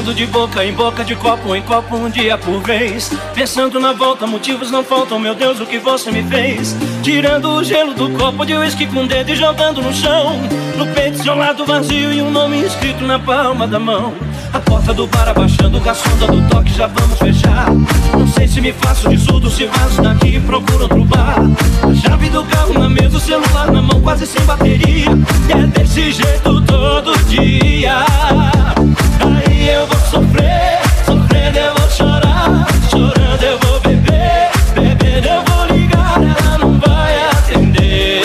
Passando de boca em boca, de copo em copo, um dia por vez. Pensando na volta, motivos não faltam, meu Deus, o que você me fez? Tirando o gelo do copo de uísque com o dedo e jogando no chão. No peito seu lado vazio e um nome escrito na palma da mão. A porta do bar abaixando, o garçom dando toque, já vamos fechar. Não sei se me faço de surdo, se vazo daqui e procuro outro bar. A chave do carro na mesa, o celular na mão, quase sem bateria. E é desse jeito todo dia. Aí eu vou sofrer, sofrendo eu vou chorar, chorando eu vou beber, bebendo eu vou ligar, ela não vai atender.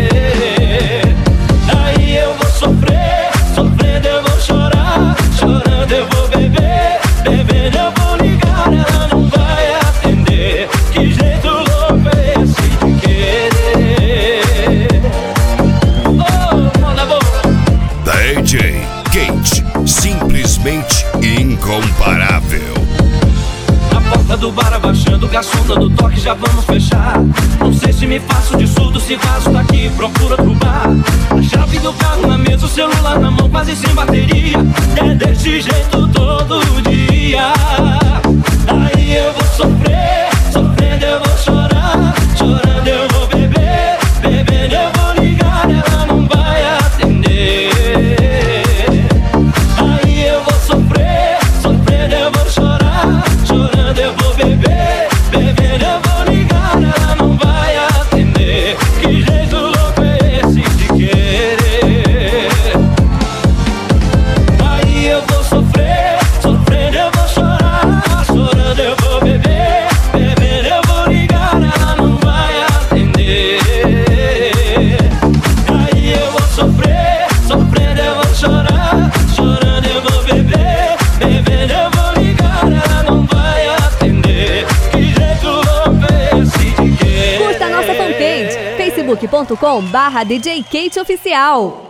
Aí eu vou sofrer, sofrendo eu vou chorar, chorando eu vou beber, bebendo eu vou ligar, ela não vai atender. Que jeito louco é esse de querer? Oh, moda boa. DJ Kate, simplesmente incomparável. A porta do bar abaixando, o garçom dando toque, já vamos fechar. Não sei se me faço de surdo, se vazo daqui, procura outro bar. A chave do carro na mesa, o celular na mão, quase sem bateria. É desse jeito todo dia. Aí eu vou sofrer, sofrendo eu vou chorar, chorando eu vou beber, bebendo eu vou ligar, ela não vai atender. Aí eu vou sofrer, sofrendo eu vou chorar, chorando eu vou beber, bebendo eu vou ligar, ela não vai atender. Que jeito louco é esse de querer? Aí eu vou sofrer, sofrendo eu vou chorar, chorando eu vou beber, bebendo eu vou ligar, ela não vai atender. Aí eu vou sofrer, sofrendo eu vou chorar, chorando eu vou beber, bebendo eu vou ligar, ela não vai atender. Que jeito louco é esse de querer? Curta a nossa fanpage, facebook.com/DJ Kate Oficial.